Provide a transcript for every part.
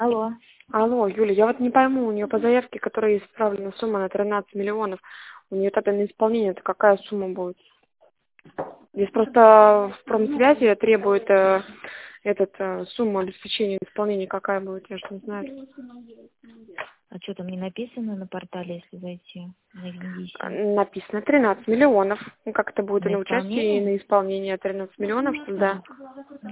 Алло. Алло, Юля, я вот не пойму, у нее по заявке, которая исправлена сумма на 13 миллионов, у нее тогда на исполнение, это какая сумма будет? Здесь просто в промсвязи требует сумму обеспечения исполнения, какая будет, я же не знаю. А что там не написано на портале, если зайти на Виндисе? Написано 13 миллионов. Ну, как это будет и На на участие, и исполнение? на исполнение 13 миллионов, что ли, да? Так,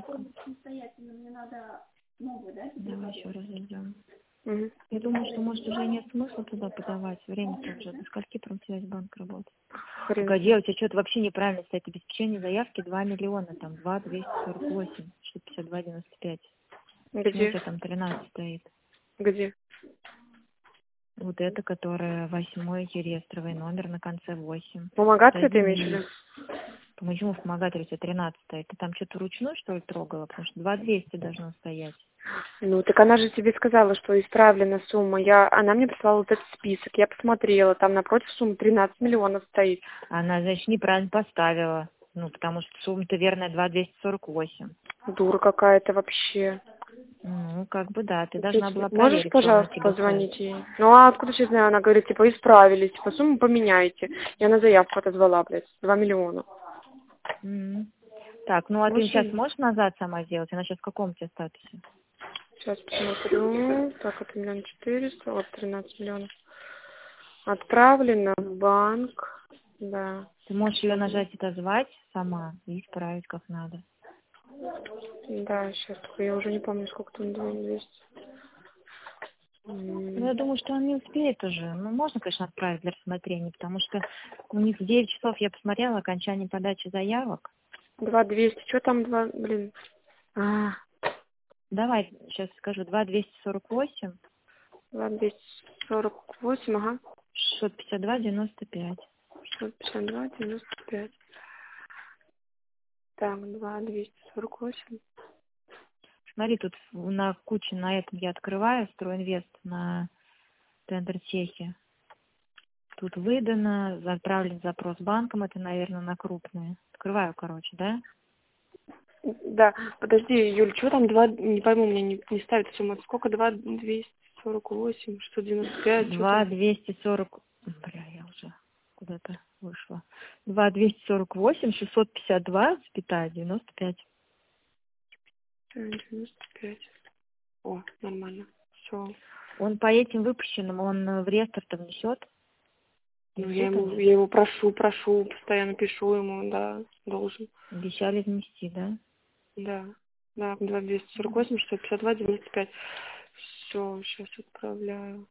давай еще раз зайдем. Угу. Я думаю, что, может, уже нет смысла туда подавать. Время-то уже. До скольки промсвязьбанк работает? Хрен. Погоди, у тебя что-то вообще неправильно стоит. Обеспечение заявки 2 миллиона. Там 2 248 652 95. Почему у Где? тебя там 13 стоит? Где? Вот это, которое 8-й реестровый номер на конце 8. Помогаться Это ты имеешь в Денис. виду? Почему в помогателе у тебя 13 стоит? Ты там что-то вручную, что ли, трогала? Потому что 2200 должно стоять. Ну, так она же тебе сказала, что исправлена сумма. Она мне прислала вот этот список, я посмотрела, там напротив суммы 13 миллионов стоит. Она, значит, неправильно поставила. Ну, потому что сумма-то верная 2248. Дура какая-то вообще. Ну, как бы да, ты должна была Можешь, проверить, что она пожалуйста, тебе хочет. позвонить ей? Ну, а откуда я знаю? Она говорит, типа, исправились, типа, сумму поменяйте. Я на заявку отозвала, блядь, 2 миллиона. М. Так, ну а ты сейчас Машина. можешь назад сама сделать? Она сейчас в каком у тебя статусе? Сейчас посмотрю. Так, это 1 400 000, вот 13 миллионов. Отправлено в банк. Да. Ты можешь ее Сейчас. нажать отозвать сама и исправить как надо. Да, сейчас только я уже не помню, сколько там 200. Ну, я думаю, что он не успеет уже. Ну, можно, конечно, отправить для рассмотрения, потому что у них в 9 часов, я посмотрела, окончание подачи заявок. 2 200. Что там 2, блин? Давай, сейчас скажу, 2248 2 248, ага. 652 95. 652 95. Так, 2 248. Смотри, тут на куче, на этом я открываю, Стройинвест на Тендертехе. Тут выдано, отправлен запрос банком, это, наверное, на крупные. Открываю, короче, да? Да, подожди, Юль, что там 2, не пойму, мне не ставит сумму. Сколько? 2 248, 695, что там? 2240, бля, я уже куда-то вышла. 2248 652 95. 95. О, нормально. Все. Он по этим выпущенным, он в реестр-то внесет? Ну, Несут они? я его прошу, постоянно пишу ему, да, должен. Обещали внести, да? Да, да, 2 248 652 95. Все, сейчас отправляю.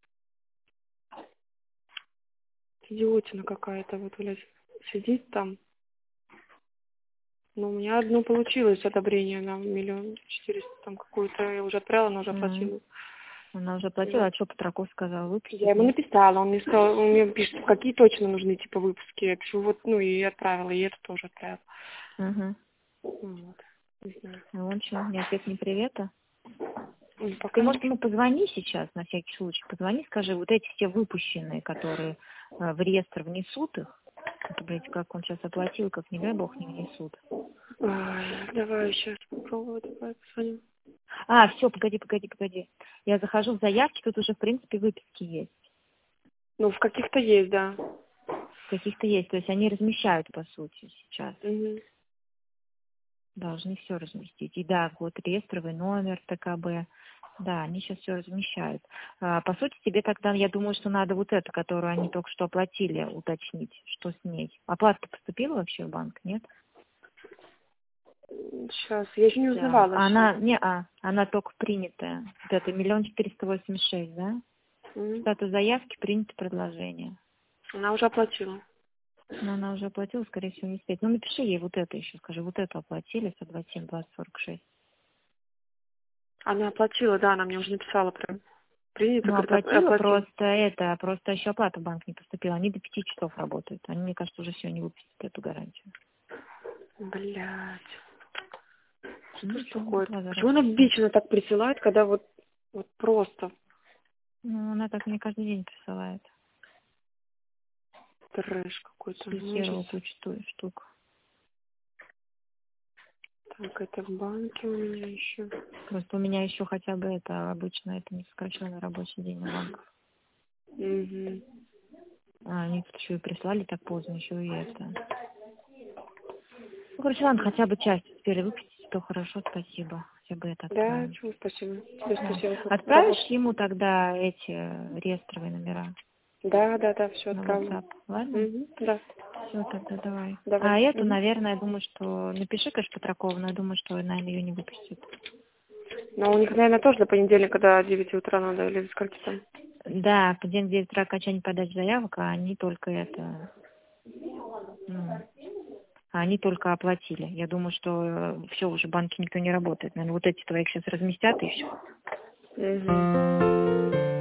Идиотина какая-то вот, блядь, сидит там. Ну, у меня одно получилось одобрение на 1 400 000, там какую-то я уже отправила, она уже М. оплатила. Она уже оплатила, а что Петраков сказал? Я Выпустить, ему нет? написала, он мне сказал, он мне пишет, какие точно нужны, типа, выпуски. Я пишу, вот, ну, и отправила, и это тоже отправила. Угу. Ну, вот, не знаю. А он что, ни ответ, ни привета? Ну, Ты, пока может, ничего. ему позвони сейчас, на всякий случай. Позвони, скажи, вот эти все выпущенные, которые в реестр внесут их, это, блядь, как он сейчас оплатил, как не дай бог не внесут. Ой, давай сейчас попробую, давай позвоним. А, все, погоди. Я захожу в заявки, тут уже, в принципе, выписки есть. Ну, в каких-то есть, да. В каких-то есть. То есть они размещают, по сути, сейчас. Угу. Должны все разместить. И да, вот реестровый номер ТКБ. Да, они сейчас все размещают. По сути, тебе тогда, я думаю, что надо вот эту, которую они только что оплатили, уточнить, что с ней. Оплата поступила вообще в банк, нет? Сейчас, я еще не Да. узнавала сейчас. Она только принятая. Вот это 1 486 000, да? Статус заявки, принято предложение. Она уже оплатила. Но она уже оплатила, скорее всего, не успеет. Ну, напиши ей вот это еще, скажи, вот эту оплатили, 127 2046. Она оплатила, да, она мне уже написала прям. Принято, Ну, говорит, оплатила, оплатил. просто еще оплата в банк не поступила. Они до 5 часов работают. Они, мне кажется, уже сегодня выпустят эту гарантию. Блядь. Что Ну, ж что, такое? вот базар Почему она отписал. вечно так присылает, когда вот просто Ну, она так мне каждый день присылает. трэш какой-то. Ну, сейчас. Слетела кучу штук. Так, это в банке у меня еще. Просто у меня еще хотя бы это обычно это не сокращенный рабочий день на банках. Угу. А они тут еще и прислали так поздно, еще и это. Ну, короче, ладно, хотя бы часть успели выпустить, то хорошо, спасибо. Хотя бы это Да, отправим. чего, спасибо. Тебе Да. спасибо. Отправишь ему тогда эти реестровые номера Да, все на отправлю. WhatsApp, ладно? Угу. Да, Все, тогда давай. А давай. эту, Угу. наверное, я думаю, что... Напиши, конечно, Петракову, но я думаю, что, наверное, ее не выпустят. Но у них, наверное, тоже до понедельника до 9 утра надо, или до скольки там? Да, в день 9 утра окончание подачи заявок, а они только это... Они только оплатили. Я думаю, что все, уже банки никто не работает. Наверное, вот эти твоих сейчас разместят и все. Угу.